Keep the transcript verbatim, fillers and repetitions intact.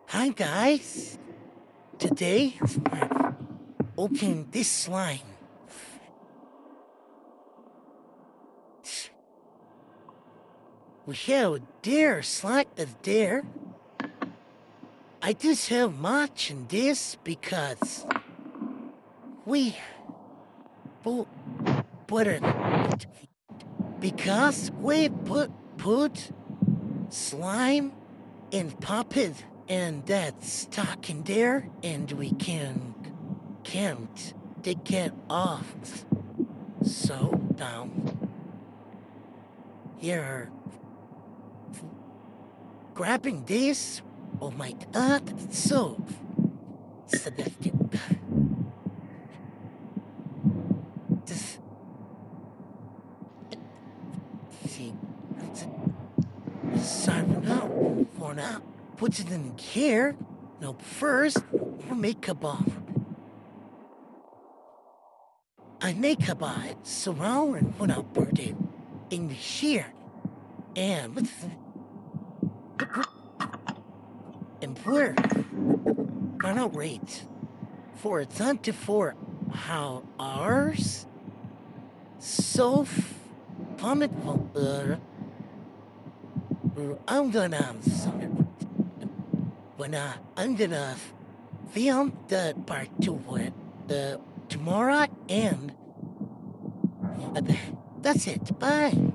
Hi guys! Today, we're opening this slime. We have dare slime of dare. I just have much in this because we put, put it because we put put slime and puppet and that's stuck in there and we can can't take it off. So now here grabbing this. Oh my god, it's so seductive. This see sorry now for now. Put it in here. No, first we'll make a bomb. I make a bomb surround and put out put it in here. And with and we're gonna wait for twenty-four how hours. So comment uh, I'm gonna when uh, I'm gonna film the part two with uh, tomorrow and uh, that's it. Bye.